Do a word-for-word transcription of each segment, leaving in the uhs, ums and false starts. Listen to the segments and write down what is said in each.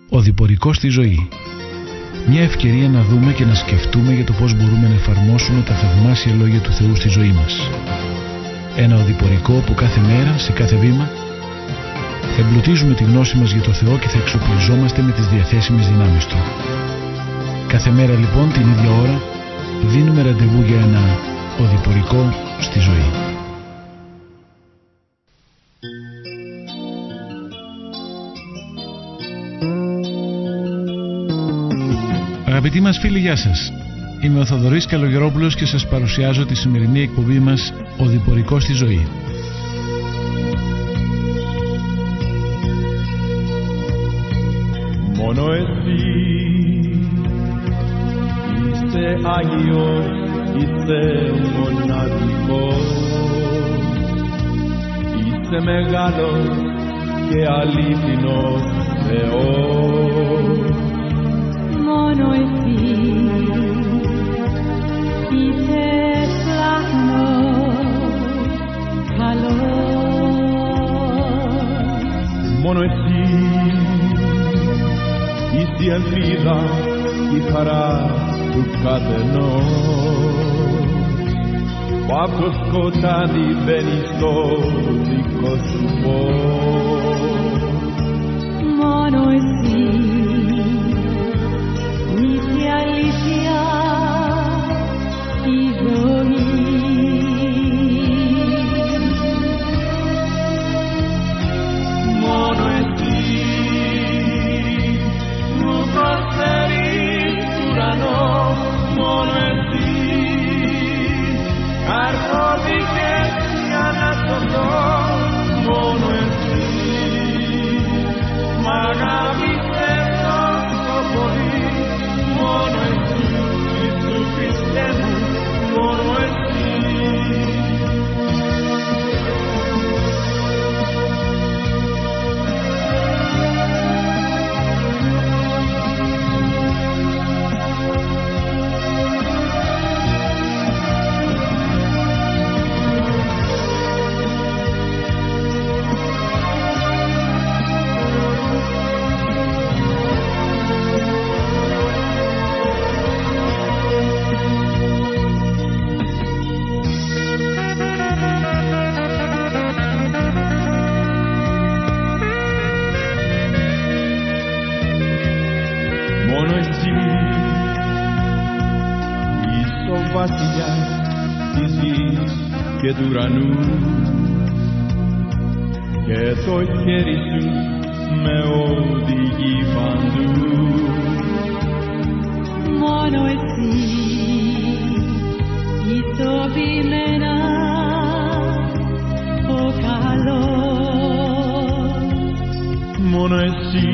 οδηπορικό στη ζωή. Μια ευκαιρία να δούμε και να σκεφτούμε για το πώς μπορούμε να εφαρμόσουμε τα θαυμάσια λόγια του Θεού στη ζωή μας. Ένα οδηπορικό που κάθε μέρα, σε κάθε βήμα, θα εμπλουτίζουμε τη γνώση μας για το Θεό και θα εξοπλιζόμαστε με τις διαθέσιμες δυνάμεις Του. Κάθε μέρα λοιπόν την ίδια ώρα δίνουμε ραντεβού για ένα οδηπορικό στη ζωή. Αγαπητοί μας φίλοι, γεια σας. Είμαι ο Θοδωρής Καλογερόπουλος και σας παρουσιάζω τη σημερινή εκπομπή μας «Οδηπορικό στη ζωή». Μόνο εσύ είσαι Άγιος, είσαι μοναδικός, είσαι μεγάλος και αλήθινος Θεός. Μόνο εσύ είσαι σπλαχνός, καλός. Μόνο εσύ είσαι η ελπίδα, η χαρά του καθενός, που απ' το σκοτάδι μπαίνει στο δικό σου φως. Μόνο εσύ είσαι η αλήθεια, η ζωή. Μόνο εσύ μου προσφέρεις ουρανό, μόνο εσύ καρφώθηκες για να σωθώ, μόνο εσύ μ' αγάπησες τόσο πολύ, μόνο εσύ Ιησού Χριστέ μου, μόνο εσύ. Και του ουρανού και το χέρι σου με οδηγεί παντού. Μόνο εσύ ηθοποιημένα ο καλός. Μόνο εσύ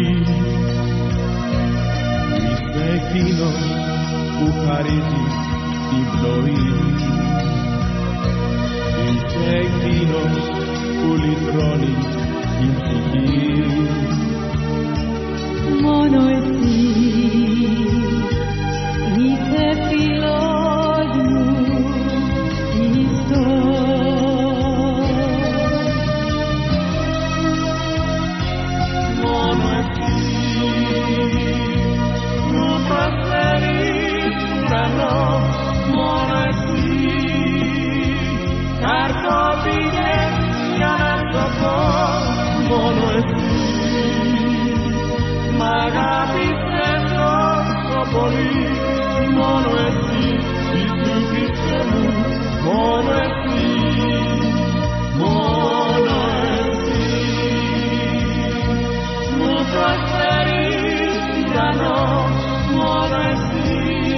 είσαι εκείνος που χαρίζει την πνοή, είσαι εκείνος που λυτρώνει την ψυχή. Μόνο εσύ είσαι φίλος μου, Χριστός. Μόνο εσύ μου προσφέρεις ουρανό, μόνο εσύ καρφώθηκες για να σωθώ, μόνο εσύ μ' αγάπησες τόσο πολύ, μόνο εσύ Ιησού Χριστέ μου, μόνο εσύ, μόνο εσύ μου προσφέρεις ουρανό, μόνο εσύ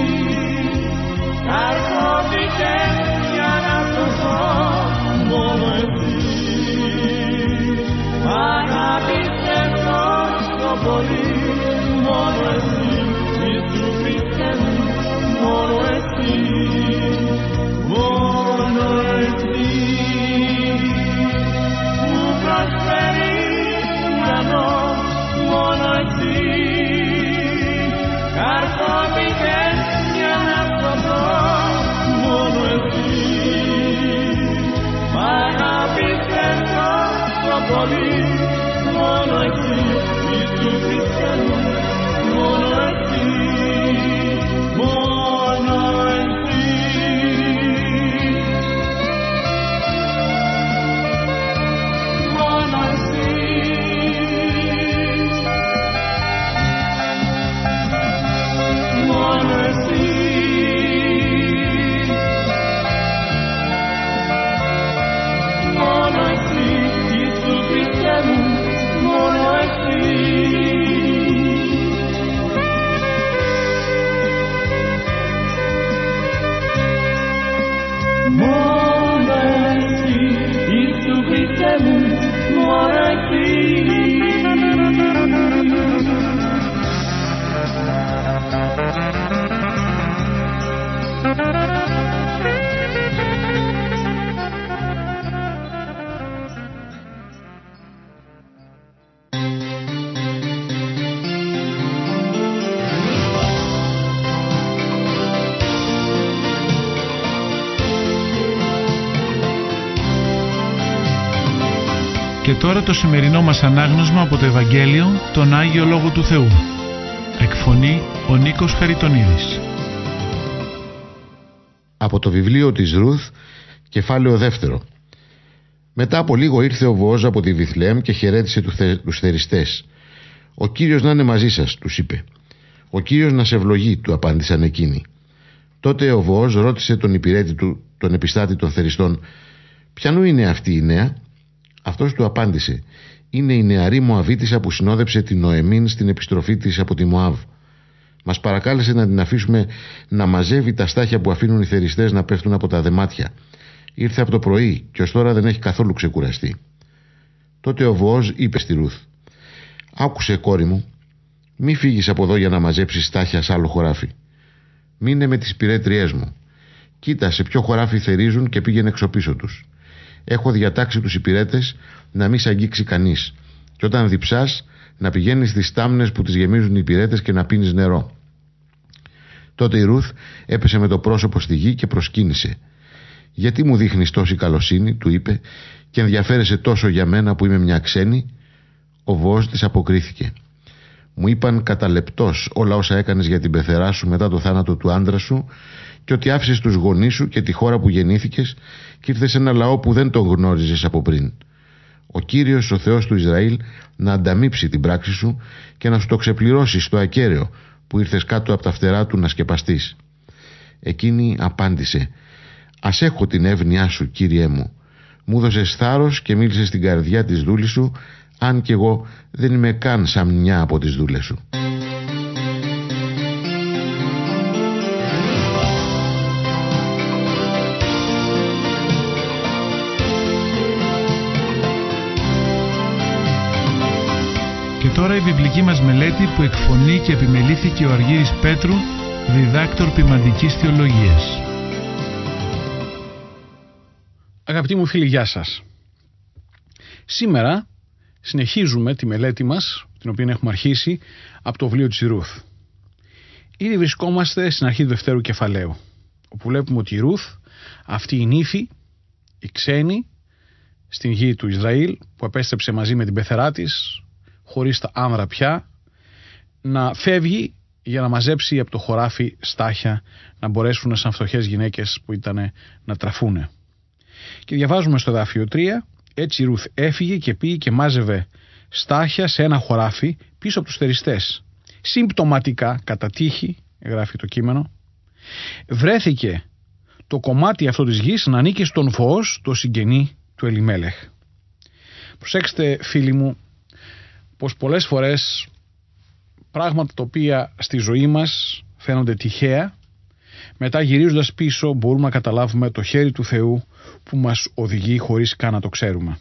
καρφώθηκες για να σωθώ, μόνο εσύ μ' αγάπησες τόσο πολύ, μόνο εσύ Ιησού Χριστέ μου, μόνο εσύ, μόνο εσύ μου προσφέρεις ουρανό, μόνο εσύ καρφώθηκες για να σωθώ, μόνο εσύ μ' αγάπησες τόσο πολύ, μόνο εσύ Ιησού Χριστέ μου, τώρα το σημερινό μας ανάγνωσμα από το Ευαγγέλιο, τον Άγιο Λόγο του Θεού. Εκφωνεί ο Νίκος Χαριτονίδης. Από το βιβλίο της Ρουθ, κεφάλαιο δεύτερο. Μετά από λίγο ήρθε ο Βοόζ από τη Βιθλεέμ και χαιρέτησε τους θεριστές. «Ο Κύριος να είναι μαζί σας», τους είπε. «Ο Κύριος να σε ευλογεί», του απάντησαν εκείνοι. Τότε ο Βοόζ ρώτησε τον υπηρέτη του, τον επιστάτη των θεριστών, «Ποιανού είναι αυτή η νέα?» Αυτός του απάντησε, «Είναι η νεαρή Μωαβίτισσα που συνόδεψε την Νοεμίν στην επιστροφή της από τη Μωάβ. Μας παρακάλεσε να την αφήσουμε να μαζεύει τα στάχια που αφήνουν οι θεριστές να πέφτουν από τα δεμάτια. Ήρθε από το πρωί και ως τώρα δεν έχει καθόλου ξεκουραστεί». Τότε ο Βοόζ είπε στη Ρουθ, «Άκουσε, κόρη μου, μη φύγεις από εδώ για να μαζέψεις στάχια σε άλλο χωράφι. Μείνε με τις πυρέτριές μου. Κοίτα σε ποιο χωράφι θερίζουν και πήγαινε εξωπίσω τους. Έχω διατάξει τους υπηρέτες να μην σ' αγγίξει κανείς. Και όταν διψάς, να πηγαίνεις στις τάμνες που τις γεμίζουν οι υπηρέτες και να πίνεις νερό». Τότε η Ρουθ έπεσε με το πρόσωπο στη γη και προσκύνησε. «Γιατί μου δείχνεις τόση καλοσύνη», του είπε, «και ενδιαφέρεσαι τόσο για μένα που είμαι μια ξένη?» Ο Βοόζ της αποκρίθηκε. «Μου είπαν κατά λεπτός όλα όσα έκανες για την πεθερά σου μετά το θάνατο του άντρα σου και ότι άφησες τους γονείς σου και τη χώρα που γεννήθηκες και ήρθες σε ένα λαό που δεν τον γνώριζες από πριν. Ο Κύριος, ο Θεός του Ισραήλ, να ανταμείψει την πράξη σου και να σου το ξεπληρώσει στο ακέραιο που ήρθες κάτω από τα φτερά του να σκεπαστείς». Εκείνη απάντησε, «Ας έχω την εύνοιά σου, Κύριέ μου. Μου δώσες θάρρος και μίλησες στην καρδιά της δούλης σου, αν κι εγώ δεν είμαι καν σαν μια από τις δούλες σου». Και τώρα η βιβλική μας μελέτη που εκφωνεί και επιμελήθηκε ο Αργύρης Πέτρου, διδάκτορ ποιμαντικής θεολογίας. Αγαπητοί μου φίλοι, γεια σας. Σήμερα συνεχίζουμε τη μελέτη μας, την οποία έχουμε αρχίσει από το βιβλίο της Ρουθ. Ήδη βρισκόμαστε στην αρχή του δευτέρου κεφαλαίου, όπου βλέπουμε ότι η Ρουθ, αυτή η νύφη, η ξένη, στην γη του Ισραήλ, που επέστρεψε μαζί με την πεθερά της, χωρίς τα άνδρα πια, να φεύγει για να μαζέψει από το χωράφι στάχια, να μπορέσουν σαν φτωχές γυναίκες που ήταν να τραφούνε. Και διαβάζουμε στο εδάφιο τρία, έτσι η Ρουθ έφυγε και πήγε και μάζευε στάχια σε ένα χωράφι πίσω από τους θεριστές. Συμπτωματικά, κατά τύχη, γράφει το κείμενο, βρέθηκε το κομμάτι αυτό της γης να ανήκει στον Βοόζ, το συγγενή του Ελιμέλεχ. Προσέξτε, φίλοι μου, πως πολλές φορές πράγματα τα οποία στη ζωή μας φαίνονται τυχαία, μετά γυρίζοντας πίσω μπορούμε να καταλάβουμε το χέρι του Θεού που μας οδηγεί χωρίς καν να το ξέρουμε.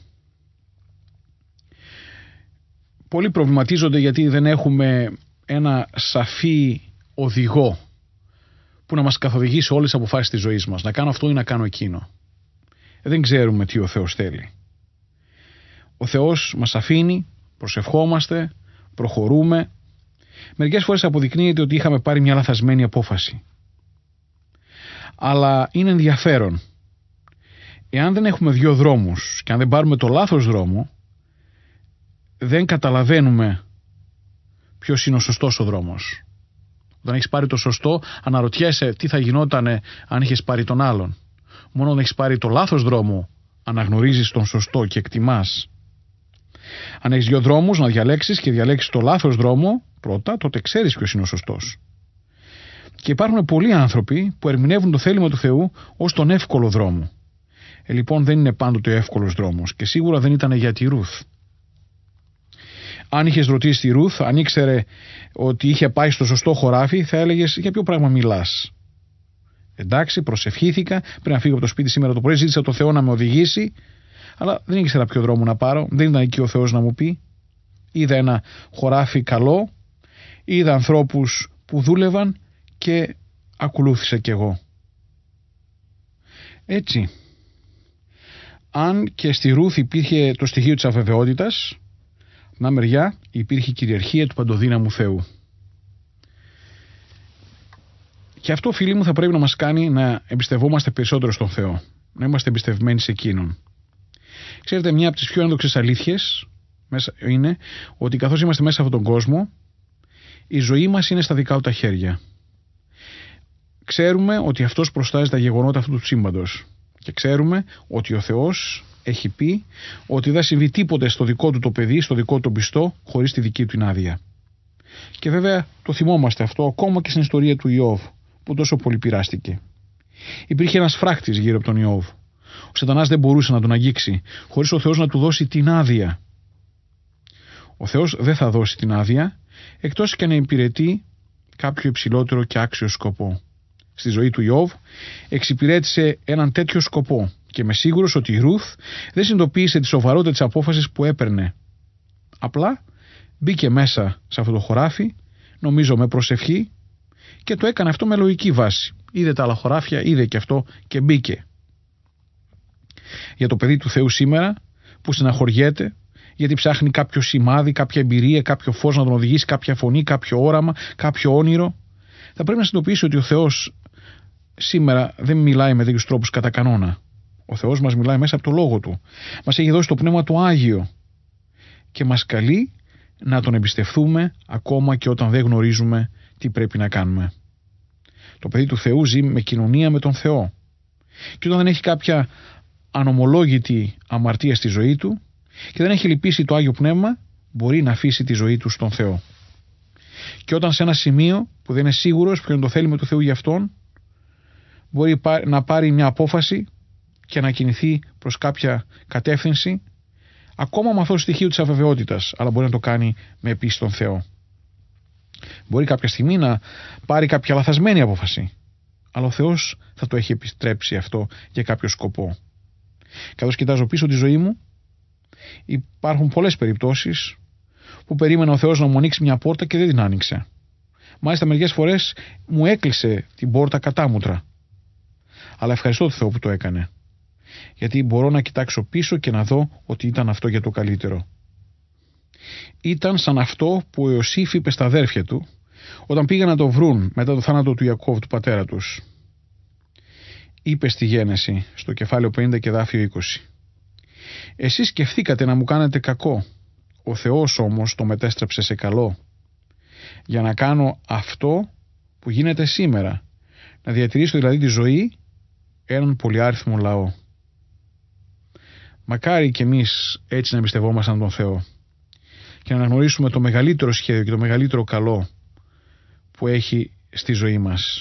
Πολλοί προβληματίζονται γιατί δεν έχουμε ένα σαφή οδηγό που να μας καθοδηγεί σε όλες τις αποφάσεις της ζωής μας. Να κάνω αυτό ή να κάνω εκείνο. Δεν ξέρουμε τι ο Θεός θέλει. Ο Θεός μας αφήνει, προσευχόμαστε, προχωρούμε. Μερικές φορές αποδεικνύεται ότι είχαμε πάρει μια λαθασμένη απόφαση. Αλλά είναι ενδιαφέρον. Εάν δεν έχουμε δύο δρόμους και αν δεν πάρουμε το λάθος δρόμο, δεν καταλαβαίνουμε ποιος είναι ο σωστός ο δρόμος. Όταν έχεις πάρει το σωστό, αναρωτιέσαι τι θα γινόταν αν είχες πάρει τον άλλον. Μόνο όταν έχεις πάρει το λάθος δρόμο, αναγνωρίζεις τον σωστό και εκτιμάς. Αν έχεις δύο δρόμους να διαλέξεις και διαλέξεις το λάθος δρόμο πρώτα, τότε ξέρεις ποιος είναι ο σωστός. Και υπάρχουν πολλοί άνθρωποι που ερμηνεύουν το θέλημα του Θεού ως τον εύκολο δρόμο. Ε, λοιπόν, δεν είναι πάντοτε ο εύκολος δρόμος και σίγουρα δεν ήταν για τη Ρουθ. Αν είχες ρωτήσει τη Ρουθ, αν ήξερε ότι είχε πάει στο σωστό χωράφι, θα έλεγες για ποιο πράγμα μιλάς. Εντάξει, προσευχήθηκα πριν να φύγω από το σπίτι σήμερα το πρωί, ζήτησα το Θεό να με οδηγήσει, αλλά δεν ήξερα ποιο δρόμο να πάρω, δεν ήταν εκεί ο Θεός να μου πει. Είδα ένα χωράφι καλό, είδα ανθρώπους που δούλευαν και ακολούθησα κι εγώ. Έτσι, αν και στη Ρουθ υπήρχε το στοιχείο της αβεβαιότητας, από μια μεριά υπήρχε η κυριαρχία του παντοδύναμου Θεού. Και αυτό, φίλοι μου, θα πρέπει να μας κάνει να εμπιστευόμαστε περισσότερο στον Θεό, να είμαστε εμπιστευμένοι σε Εκείνον. Ξέρετε, μια από τις πιο ένδοξες αλήθειες είναι ότι καθώς είμαστε μέσα σε αυτόν τον κόσμο, η ζωή μας είναι στα δικά του τα χέρια. Ξέρουμε ότι αυτός προστάζει τα γεγονότα αυτού του σύμπαντος και ξέρουμε ότι ο Θεός έχει πει ότι δεν συμβεί τίποτε στο δικό του το παιδί, στο δικό του το πιστό, χωρίς τη δική του την άδεια. Και βέβαια το θυμόμαστε αυτό ακόμα και στην ιστορία του Ιώβ, που τόσο πολύ πειράστηκε. Υπήρχε ένας φράχτης γύρω από τον Ιώβ. Ο Σατανάς δεν μπορούσε να τον αγγίξει χωρίς ο Θεός να του δώσει την άδεια. Ο Θεός δεν θα δώσει την άδεια εκτός και να υπηρετεί κάποιο υψηλότερο και άξιο σκοπό. Στη ζωή του Ιώβ εξυπηρέτησε έναν τέτοιο σκοπό και είμαι σίγουρος ότι η Ρούθ δεν συνειδητοποίησε τη σοβαρότητα της απόφασης που έπαιρνε. Απλά μπήκε μέσα σε αυτό το χωράφι, νομίζω με προσευχή, και το έκανε αυτό με λογική βάση. Είδε τα άλλα χωράφια, είδε και αυτό και μπήκε. Για το παιδί του Θεού σήμερα που στεναχωριέται γιατί ψάχνει κάποιο σημάδι, κάποια εμπειρία, κάποιο φως να τον οδηγήσει, κάποια φωνή, κάποιο όραμα, κάποιο όνειρο, θα πρέπει να συνειδητοποιήσει ότι ο Θεός σήμερα δεν μιλάει με τέτοιους τρόπους κατά κανόνα. Ο Θεός μας μιλάει μέσα από το Λόγο Του. Μας έχει δώσει το Πνεύμα του Άγιο και μας καλεί να Τον εμπιστευτούμε ακόμα και όταν δεν γνωρίζουμε τι πρέπει να κάνουμε. Το παιδί του Θεού ζει με κοινωνία με τον Θεό και όταν δεν έχει κάποια ανομολόγητη αμαρτία στη ζωή του και δεν έχει λυπήσει το Άγιο Πνεύμα, μπορεί να αφήσει τη ζωή του στον Θεό. Και όταν σε ένα σημείο που δεν είναι σίγουρος ποιο είναι το θέλημα του Θεού για αυτόν, μπορεί να πάρει μια απόφαση και να κινηθεί προς κάποια κατεύθυνση, ακόμα με αυτό το στοιχείο της αβεβαιότητας, αλλά μπορεί να το κάνει με πίστη στον Θεό. Μπορεί κάποια στιγμή να πάρει κάποια λαθασμένη απόφαση, αλλά ο Θεός θα το έχει επιστρέψει αυτό για κάποιο σκοπό. Καθώς κοιτάζω πίσω τη ζωή μου, υπάρχουν πολλές περιπτώσεις που περίμενα ο Θεός να μου ανοίξει μια πόρτα και δεν την άνοιξε. Μάλιστα μερικές φορές μου έκλεισε την πόρτα κατάμουτρα. Αλλά ευχαριστώ τον Θεό που το έκανε. Γιατί μπορώ να κοιτάξω πίσω και να δω ότι ήταν αυτό για το καλύτερο. Ήταν σαν αυτό που ο Ιωσήφ είπε στα αδέρφια του όταν πήγαν να το βρουν μετά το θάνατο του Ιακώβ, του πατέρα τους. Είπε στη Γένεση, στο κεφάλαιο πενήντα και δάφιο είκοσι. Εσείς σκεφτήκατε να μου κάνετε κακό. Ο Θεός όμως το μετέστρεψε σε καλό. Για να κάνω αυτό που γίνεται σήμερα. Να διατηρήσω δηλαδή τη ζωή έναν πολυάριθμο λαό. Μακάρι και εμείς έτσι να εμπιστευόμασταν τον Θεό και να αναγνωρίσουμε το μεγαλύτερο σχέδιο και το μεγαλύτερο καλό που έχει στη ζωή μας.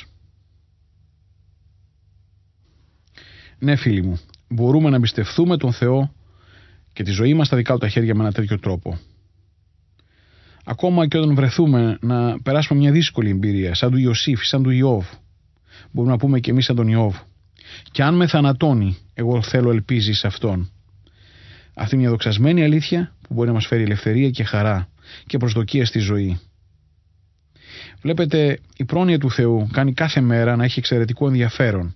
Ναι, φίλοι μου, μπορούμε να εμπιστευτούμε τον Θεό και τη ζωή μας στα δικά του τα χέρια με ένα τέτοιο τρόπο. Ακόμα και όταν βρεθούμε να περάσουμε μια δύσκολη εμπειρία, σαν του Ιωσήφ, σαν του Ιώβ, μπορούμε να πούμε και εμείς σαν τον Ιώβ. Και αν με θανατώνει, εγώ θέλω ελπίζει σε Αυτόν. Αυτή είναι μια δοξασμένη αλήθεια που μπορεί να μας φέρει ελευθερία και χαρά και προσδοκία στη ζωή. Βλέπετε, η πρόνοια του Θεού κάνει κάθε μέρα να έχει εξαιρετικό ενδιαφέρον.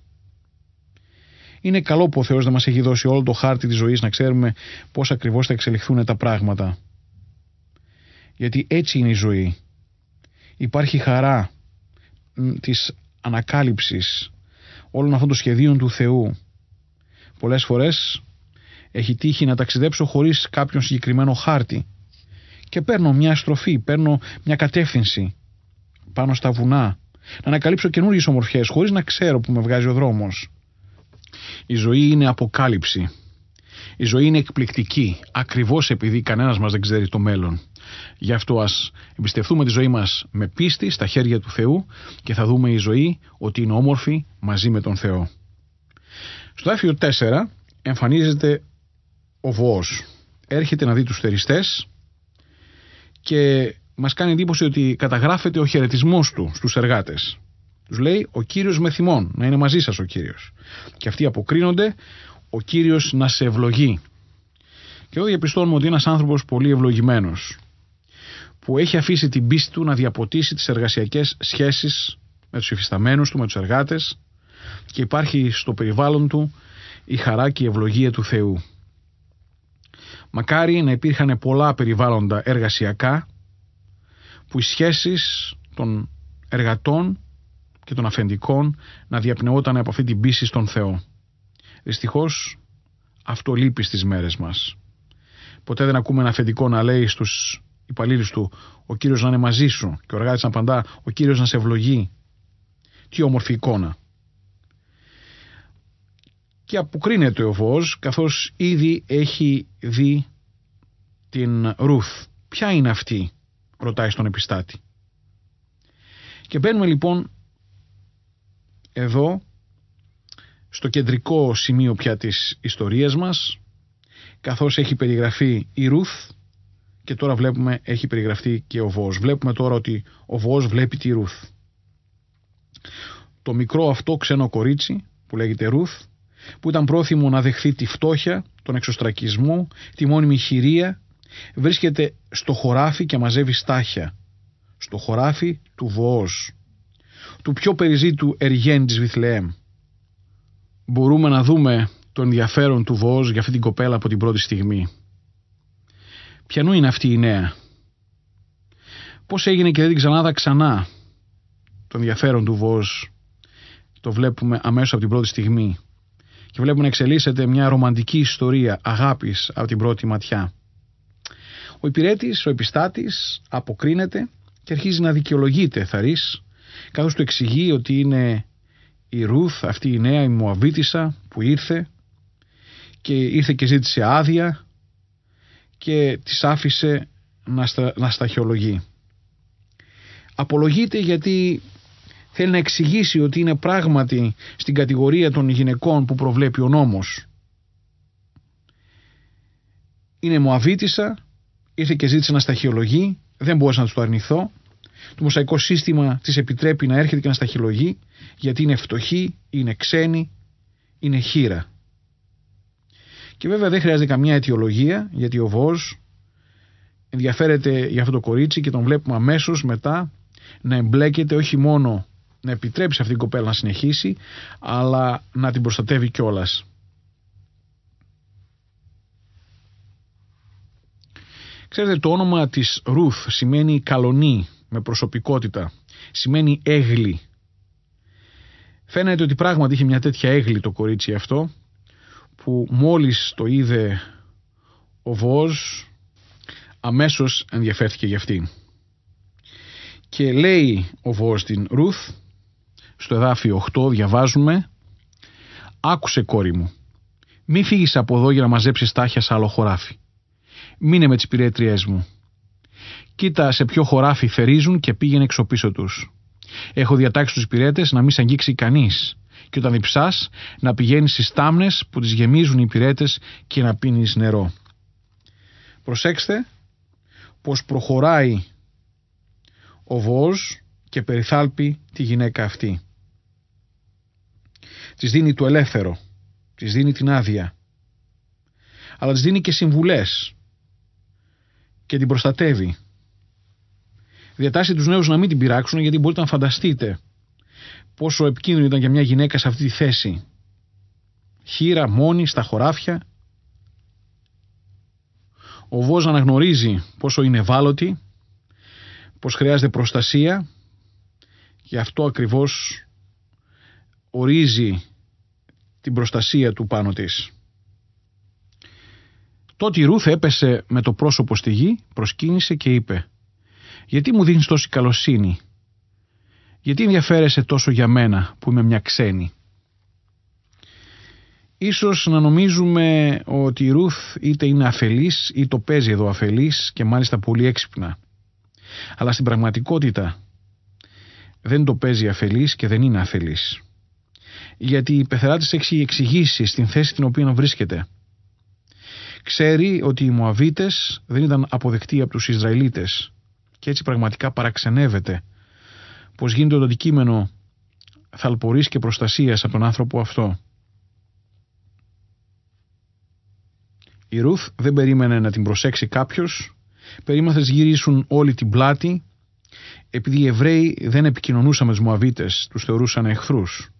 Είναι καλό που ο Θεός δεν μας έχει δώσει όλο το χάρτη της ζωής να ξέρουμε πώς ακριβώς θα εξελιχθούν τα πράγματα. Γιατί έτσι είναι η ζωή. Υπάρχει χαρά της ανακάλυψης όλων αυτών των σχεδίων του Θεού. Πολλές φορές έχει τύχει να ταξιδέψω χωρίς κάποιον συγκεκριμένο χάρτη και παίρνω μια στροφή, παίρνω μια κατεύθυνση πάνω στα βουνά, να ανακαλύψω καινούργιες ομορφιές χωρίς να ξέρω που με βγάζει ο δρόμος. Η ζωή είναι αποκάλυψη. Η ζωή είναι εκπληκτική, ακριβώς επειδή κανένας μας δεν ξέρει το μέλλον. Γι' αυτό ας εμπιστευτούμε τη ζωή μας με πίστη στα χέρια του Θεού και θα δούμε η ζωή ότι είναι όμορφη μαζί με τον Θεό. Στο δάφιο τέσσερα εμφανίζεται ο Βοός. Έρχεται να δει τους θεριστές και μας κάνει εντύπωση ότι καταγράφεται ο χαιρετισμός του στους εργάτες. Τους λέει ο Κύριος με θυμών, να είναι μαζί σας ο Κύριος. Και αυτοί αποκρίνονται, ο Κύριος να σε ευλογεί. Και εδώ διαπιστώνουμε ότι είναι ένας άνθρωπος πολύ ευλογημένος, που έχει αφήσει την πίστη του να διαποτίσει τις εργασιακές σχέσεις με τους υφισταμένους του, με τους εργάτες, και υπάρχει στο περιβάλλον του η χαρά και η ευλογία του Θεού. Μακάρι να υπήρχαν πολλά περιβάλλοντα εργασιακά που οι σχέσεις των εργατών και των αφεντικών να διαπνεόταν από αυτή την πίστη στον Θεό. Δυστυχώς αυτό λείπει στις μέρες μας. Ποτέ δεν ακούμε ένα αφεντικό να λέει στους υπαλλήλους του «Ο Κύριος να είναι μαζί σου» και ο εργάτης να απαντά «Ο Κύριος να σε ευλογεί». Τι όμορφη εικόνα. Και αποκρίνεται ο Βοόζ καθώς ήδη έχει δει την Ρούθ. Ποια είναι αυτή, ρωτάει στον επιστάτη. Και μπαίνουμε λοιπόν εδώ στο κεντρικό σημείο πια της ιστορίας μας, καθώς έχει περιγραφεί η Ρούθ και τώρα βλέπουμε έχει περιγραφεί και ο Βοόζ. Βλέπουμε τώρα ότι ο Βοόζ βλέπει τη Ρούθ. Το μικρό αυτό ξένο κορίτσι που λέγεται Ρούθ, που ήταν πρόθυμο να δεχθεί τη φτώχεια, τον εξωστρακισμό, τη μόνιμη χειρία, βρίσκεται στο χωράφι και μαζεύει στάχια. Στο χωράφι του Βοόζ, του πιο περιζήτου εργένη της Βιθλεέμ. Μπορούμε να δούμε το ενδιαφέρον του Βοόζ για αυτή την κοπέλα από την πρώτη στιγμή. Ποιανού είναι αυτή η νέα? Πώς έγινε και δεν την ξανάδα ξανά? Το ενδιαφέρον του Βοόζ το βλέπουμε αμέσως από την πρώτη στιγμή και βλέπουμε να εξελίσσεται μια ρομαντική ιστορία αγάπης από την πρώτη ματιά. Ο υπηρέτης, ο επιστάτης αποκρίνεται και αρχίζει να δικαιολογείται θαρής, καθώς του εξηγεί ότι είναι η Ρούθ, αυτή η νέα, η Μωαβίτισσα που ήρθε και ήρθε και ζήτησε άδεια και της άφησε να, στα, να σταχυολογεί. Απολογείται γιατί θέλει να εξηγήσει ότι είναι πράγματι στην κατηγορία των γυναικών που προβλέπει ο νόμος. Είναι Μωαβίτισσα, ήρθε και ζήτησε να σταχυολογεί, δεν μπορούσα να του το αρνηθώ. Το μοσαϊκό σύστημα της επιτρέπει να έρχεται και να σταχυολογεί, γιατί είναι φτωχή, είναι ξένη, είναι χήρα. Και βέβαια δεν χρειάζεται καμιά αιτιολογία, γιατί ο Βοόζ ενδιαφέρεται για αυτό το κορίτσι και τον βλέπουμε αμέσως μετά να εμπλέκεται, όχι μόνο να επιτρέψει αυτή την κοπέλα να συνεχίσει, αλλά να την προστατεύει κιόλας. Ξέρετε, το όνομα της Ρούθ σημαίνει καλονή, με προσωπικότητα, σημαίνει έγλη. Φαίνεται ότι πράγματι είχε μια τέτοια έγλη το κορίτσι αυτό, που μόλις το είδε ο Βοόζ αμέσως ενδιαφέρθηκε για αυτή. Και λέει ο Βοόζ την Ρούθ, στο εδάφιο οκτώ διαβάζουμε: «Άκουσε, κόρη μου, μη φύγεις από εδώ για να μαζέψεις στάχια σε άλλο χωράφι. Μείνε με τις υπηρέτριές μου. Κοίτα σε ποιο χωράφι θερίζουν και πήγαινε εξω πίσω τους. Έχω διατάξει τους υπηρέτες να μην σε αγγίξει κανείς και όταν διψάς να πηγαίνεις στις τάμνες που τις γεμίζουν οι υπηρέτες και να πίνεις νερό». Προσέξτε πως προχωράει ο Βοόζ και περιθάλπει τη γυναίκα αυτή. Της δίνει το ελεύθερο, της δίνει την άδεια, αλλά της δίνει και συμβουλές και την προστατεύει. Διατάσσει τους νέους να μην την πειράξουν, γιατί μπορείτε να φανταστείτε πόσο επικίνδυνο ήταν για μια γυναίκα σε αυτή τη θέση. Χήρα, μόνη, στα χωράφια. Ο Βοόζ αναγνωρίζει πόσο είναι ευάλωτη, πως χρειάζεται προστασία, και αυτό ακριβώς ορίζει την προστασία του πάνω της. Τότε η Ρούθ έπεσε με το πρόσωπο στη γη, προσκύνησε και είπε: «Γιατί μου δίνεις τόση καλοσύνη? Γιατί ενδιαφέρεσαι τόσο για μένα που είμαι μια ξένη?» Ίσως να νομίζουμε ότι η Ρούθ είτε είναι αφελής ή το παίζει εδώ αφελής, και μάλιστα πολύ έξυπνα. Αλλά στην πραγματικότητα δεν το παίζει αφελής και δεν είναι αφελής. Γιατί η πεθερά της έχει εξηγήσει στην θέση την οποία βρίσκεται. Ξέρει ότι οι Μωαβίτες δεν ήταν αποδεκτοί από τους Ισραηλίτες και έτσι πραγματικά παραξενεύεται πως γίνεται το αντικείμενο θαλπορής και προστασίας από τον άνθρωπο αυτό. Η Ρούθ δεν περίμενε να την προσέξει κάποιος, περίμενε να της γυρίσουν όλη την πλάτη, επειδή οι Εβραίοι δεν επικοινωνούσαν με τους Μωαβίτες, τους θεωρούσαν εχθρούς.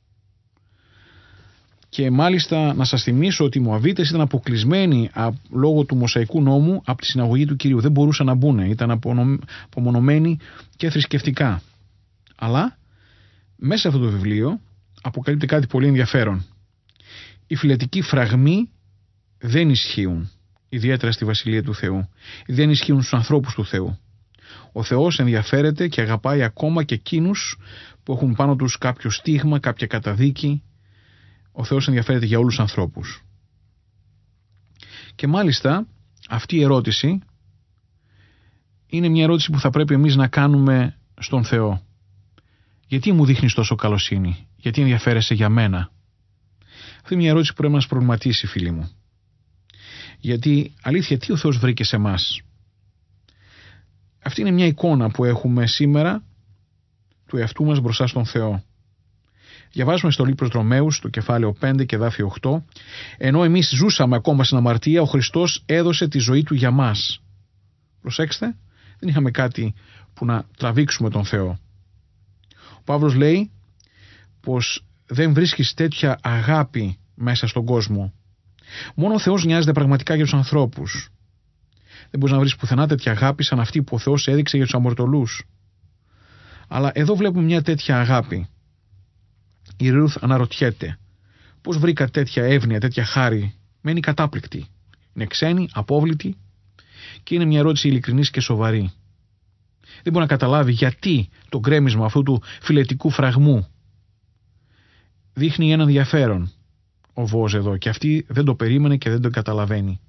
Και μάλιστα να σας θυμίσω ότι οι Μωαβίτες ήταν αποκλεισμένοι α, λόγω του Μωσαϊκού νόμου από τη συναγωγή του Κυρίου. Δεν μπορούσαν να μπουν, ήταν απομονωμένοι και θρησκευτικά. Αλλά μέσα σε αυτό το βιβλίο αποκαλύπτει κάτι πολύ ενδιαφέρον. Η φυλετική φραγμή δεν ισχύουν, ιδιαίτερα στη Βασιλεία του Θεού. Δεν ισχύουν στους ανθρώπους του Θεού. Ο Θεός ενδιαφέρεται και αγαπάει ακόμα και εκείνους που έχουν πάνω τους κάποιο στίγμα, κάποια καταδίκη. Ο Θεός ενδιαφέρεται για όλους τους ανθρώπους. Και μάλιστα αυτή η ερώτηση είναι μια ερώτηση που θα πρέπει εμείς να κάνουμε στον Θεό. Γιατί μου δείχνεις τόσο καλοσύνη? Γιατί ενδιαφέρεσαι για μένα? Αυτή είναι μια ερώτηση που πρέπει να μας προβληματίσει, φίλοι μου. Γιατί αλήθεια, τι ο Θεός βρήκε σε εμάς? Αυτή είναι μια εικόνα που έχουμε σήμερα του εαυτού μας μπροστά στον Θεό. Διαβάζουμε στο Λίπρος Ρωμαίους, το κεφάλαιο πέντε και εδάφιο οκτώ, ενώ εμείς ζούσαμε ακόμα στην αμαρτία, ο Χριστός έδωσε τη ζωή του για μας. Προσέξτε, δεν είχαμε κάτι που να τραβήξουμε τον Θεό. Ο Παύλος λέει πως δεν βρίσκεις τέτοια αγάπη μέσα στον κόσμο. Μόνο ο Θεός νοιάζεται πραγματικά για τους ανθρώπους. Δεν μπορείς να βρεις πουθενά τέτοια αγάπη σαν αυτή που ο Θεός έδειξε για τους αμορτωλούς. Αλλά εδώ βλέπουμε μια τέτοια αγάπη. Η Ρούθ αναρωτιέται πώς βρήκα τέτοια εύνοια, τέτοια χάρη? Μένει κατάπληκτη. Είναι ξένη, απόβλητη και είναι μια ερώτηση ειλικρινής και σοβαρή. Δεν μπορεί να καταλάβει γιατί το γκρέμισμα αυτού του φιλετικού φραγμού. Δείχνει ένα ενδιαφέρον ο Βόος εδώ και αυτή δεν το περίμενε και δεν το καταλαβαίνει.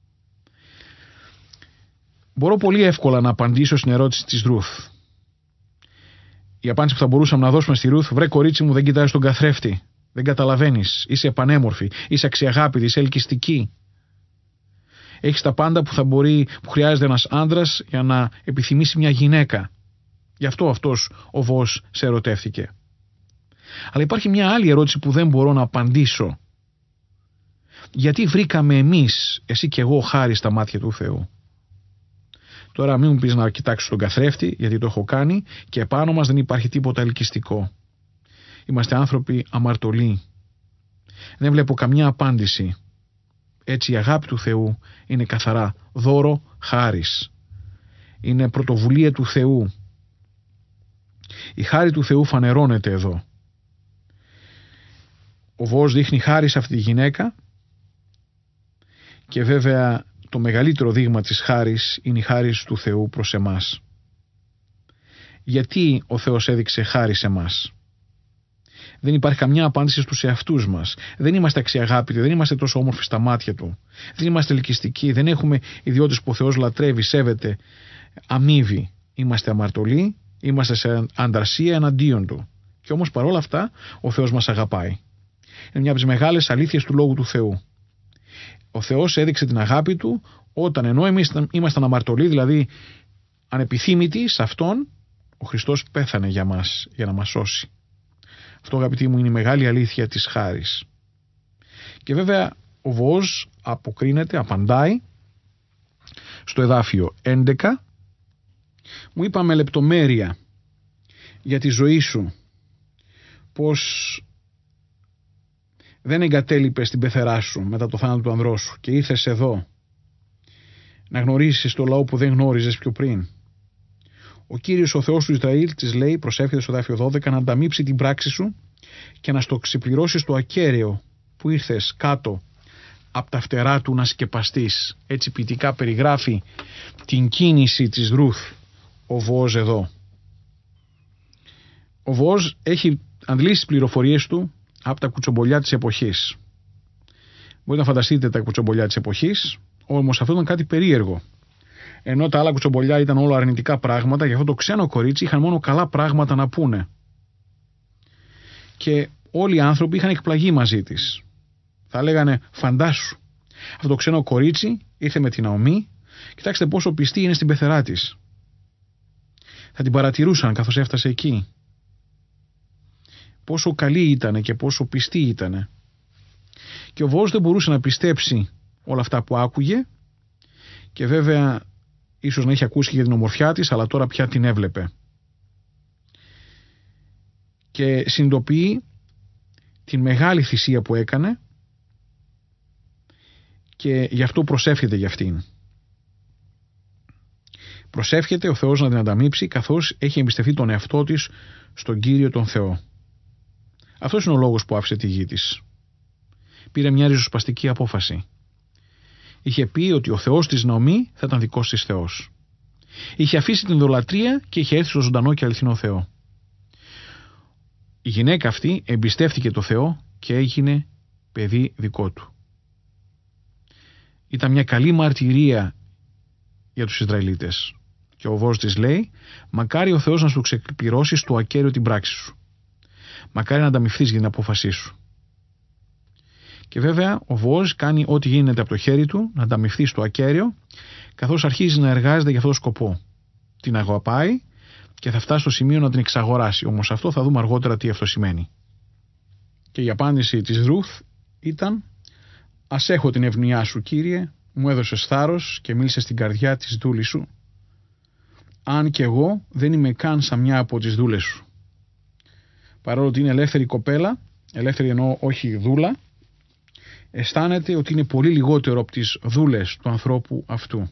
Μπορώ πολύ εύκολα να απαντήσω στην ερώτηση της Ρούθ. Η απάντηση που θα μπορούσαμε να δώσουμε στη Ρούθ: βρε κορίτσι μου, δεν κοιτάζεις τον καθρέφτη. Δεν καταλαβαίνεις. Είσαι επανέμορφη. Είσαι αξιαγάπητη. Είσαι ελκυστική. Έχεις τα πάντα που, θα μπορεί, που χρειάζεται ένας άντρας για να επιθυμήσει μια γυναίκα. Γι' αυτό αυτός ο Βόος σε ερωτεύτηκε. Αλλά υπάρχει μια άλλη ερώτηση που δεν μπορώ να απαντήσω. Γιατί βρήκαμε εμείς, εσύ και εγώ, χάρη στα μάτια του Θεού? Τώρα μην μου πεις να κοιτάξεις τον καθρέφτη, γιατί το έχω κάνει και επάνω μας δεν υπάρχει τίποτα ελκυστικό. Είμαστε άνθρωποι αμαρτωλοί. Δεν βλέπω καμιά απάντηση. Έτσι η αγάπη του Θεού είναι καθαρά δώρο χάρις. Είναι πρωτοβουλία του Θεού. Η χάρη του Θεού φανερώνεται εδώ. Ο Βόος δείχνει χάρη σε αυτή τη γυναίκα και βέβαια το μεγαλύτερο δείγμα της χάρης είναι η χάρις του Θεού προς εμάς. Γιατί ο Θεός έδειξε χάρη σε εμάς? Δεν υπάρχει καμιά απάντηση στους εαυτούς μας. Δεν είμαστε αξιαγάπητοι, δεν είμαστε τόσο όμορφοι στα μάτια του. Δεν είμαστε ελκυστικοί, δεν έχουμε ιδιότητες που ο Θεός λατρεύει, σέβεται, αμείβει. Είμαστε αμαρτωλοί, είμαστε σε αντρασία εναντίον του. Και όμως παρόλα αυτά ο Θεός μας αγαπάει. Είναι μια από τις μεγάλες αλήθειες του Λόγου του Θεού. Ο Θεός έδειξε την αγάπη του όταν, ενώ εμείς ήμασταν αμαρτωλοί, δηλαδή ανεπιθύμητοι σε Αυτόν, ο Χριστός πέθανε για μας, για να μας σώσει. Αυτό, αγαπητοί μου, είναι η μεγάλη αλήθεια της χάρης. Και βέβαια ο Βόος αποκρίνεται, απαντάει στο εδάφιο έντεκα. Μου είπα με λεπτομέρεια για τη ζωή σου πως δεν εγκατέλειπες την πεθερά σου μετά το θάνατο του ανδρός σου και ήρθες εδώ να γνωρίσεις το λαό που δεν γνώριζες πιο πριν. Ο Κύριος ο Θεός του Ισραήλ της λέει, προσεύχεται στο εδάφιο δώδεκα, να ανταμείψει την πράξη σου και να στο ξεπληρώσεις το ακέραιο που ήρθες κάτω από τα φτερά του να σκεπαστείς. Έτσι ποιητικά περιγράφει την κίνηση της Ρούθ ο Βόος εδώ. Ο Βόος έχει αντλήσει τις πληροφορίες του από τα κουτσομπολιά της εποχής. Μπορείτε να φανταστείτε τα κουτσομπολιά της εποχής, όμως αυτό ήταν κάτι περίεργο. Ενώ τα άλλα κουτσομπολιά ήταν όλα αρνητικά πράγματα, για αυτό το ξένο κορίτσι είχαν μόνο καλά πράγματα να πούνε. Και όλοι οι άνθρωποι είχαν εκπλαγεί μαζί της. Θα λέγανε, φαντάσου, αυτό το ξένο κορίτσι ήρθε με την Ναομή, κοιτάξτε πόσο πιστή είναι στην πεθερά της. Θα την παρατηρούσαν καθώς έφτασε εκεί. Πόσο καλή ήτανε και πόσο πιστή ήτανε. Και ο Βόος δεν μπορούσε να πιστέψει όλα αυτά που άκουγε και βέβαια ίσως να είχε ακούσει για την ομορφιά της, αλλά τώρα πια την έβλεπε. Και συνειδητοποιεί την μεγάλη θυσία που έκανε και γι' αυτό προσεύχεται για αυτήν. Προσεύχεται ο Θεός να την ανταμείψει καθώς έχει εμπιστευτεί τον εαυτό της στον Κύριο τον Θεό. Αυτός είναι ο λόγος που άφησε τη γη της. Πήρε μια ριζοσπαστική απόφαση. Είχε πει ότι ο Θεός της Ναομή θα ήταν δικός της Θεός. Είχε αφήσει την ιδωλατρία και είχε έρθει στο ζωντανό και αληθινό Θεό. Η γυναίκα αυτή εμπιστεύτηκε το Θεό και έγινε παιδί δικό του. Ήταν μια καλή μαρτυρία για τους Ισραηλίτες. Και ο Βόος της λέει: μακάρι ο Θεός να σου ξεπληρώσει στο ακέραιο την πράξη σου. Μακάρι να ανταμυφθείς για την απόφασή σου. Και βέβαια ο Βόος κάνει ό,τι γίνεται από το χέρι του να ανταμυφθεί στο ακέραιο, καθώς αρχίζει να εργάζεται για αυτόν τον σκοπό. Την αγαπάει και θα φτάσει στο σημείο να την εξαγοράσει. Όμως αυτό θα δούμε αργότερα τι αυτό σημαίνει. Και η απάντηση της Ρουθ ήταν: ας έχω την ευνοιά σου, Κύριε, μου έδωσες θάρρος και μίλησες στην καρδιά της δούλης σου, αν και εγώ δεν είμαι καν σαν μια από τις δούλες σου. Παρόλο ότι είναι ελεύθερη κοπέλα, ελεύθερη εννοώ όχι δούλα, αισθάνεται ότι είναι πολύ λιγότερο από τις δούλες του ανθρώπου αυτού.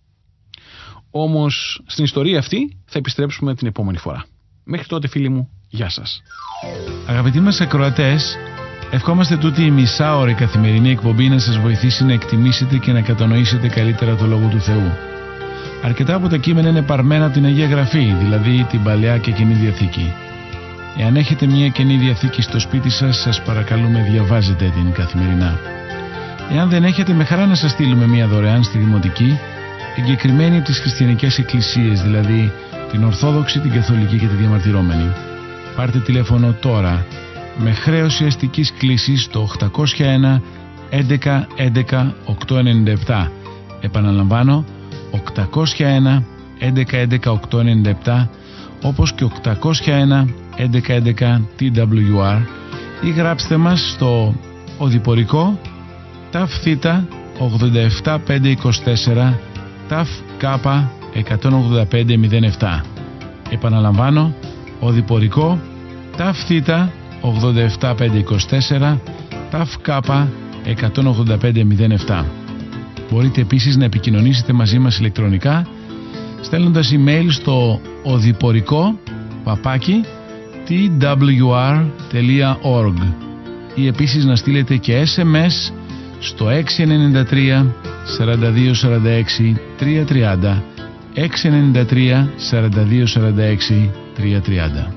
Όμως στην ιστορία αυτή θα επιστρέψουμε την επόμενη φορά. Μέχρι τότε, φίλοι μου, γεια σας. Αγαπητοί μας ακροατές, ευχόμαστε τούτη η μισάωρη καθημερινή εκπομπή να σας βοηθήσει να εκτιμήσετε και να κατανοήσετε καλύτερα το Λόγο του Θεού. Αρκετά από τα κείμενα είναι παρμένα από την Αγία Γραφή, δηλαδή την Παλαιά και Καινή Διαθήκη. Εάν έχετε μια Καινή Διαθήκη στο σπίτι σας, σας παρακαλούμε διαβάζετε την καθημερινά. Εάν δεν έχετε, με χαρά να σας στείλουμε μια δωρεάν στη Δημοτική, εγκεκριμένη από τις χριστιανικές εκκλησίες, δηλαδή την Ορθόδοξη, την Καθολική και τη Διαμαρτυρόμενη. Πάρτε τηλέφωνο τώρα με χρέωση αστικής κλήσης στο οκτακόσια ένα έντεκα έντεκα οκτακόσια ενενήντα επτά. Επαναλαμβάνω, οκτακόσια ένα έντεκα έντεκα οκτακόσια ενενήντα επτά, όπως και οκτακόσια ένα έντεκα έντεκα τι ντάμπλιου αρ, ή γράψτε μας στο οδηπορικό ταφ θήτα ογδόντα επτά πεντακόσια είκοσι τέσσερα ταφ κάπα εκατόν ογδόντα πέντε μηδέν επτά. Επαναλαμβάνω, οδηπορικό ταφ θήτα ογδόντα επτά πεντακόσια είκοσι τέσσερα ταφ κάπα εκατόν ογδόντα πέντε μηδέν επτά. Μπορείτε επίσης να επικοινωνήσετε μαζί μας ηλεκτρονικά στέλνοντας email στο οδηπορικό παπάκι τι ντάμπλιου αρ τελεία org ή επίσης να στείλετε και ες εμ ες στο έξι εννιά τρία σαράντα δύο σαράντα έξι τριακόσια τριάντα, έξι εννιά τρία σαράντα δύο σαράντα έξι τριακόσια τριάντα.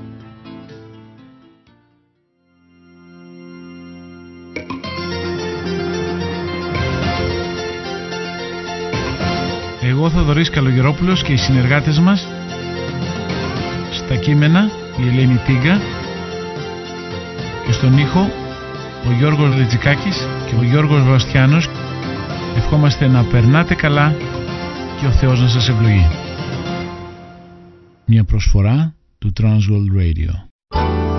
Εγώ Θοδωρής Καλογερόπουλος και οι συνεργάτες μας στα κείμενα η Ελένη Τίγκα και στον ήχο ο Γιώργος Λετζικάκης και ο Γιώργος Βαστιάνος. Ευχόμαστε να περνάτε καλά και ο Θεός να σας ευλογεί. Μια προσφορά του Transworld Radio.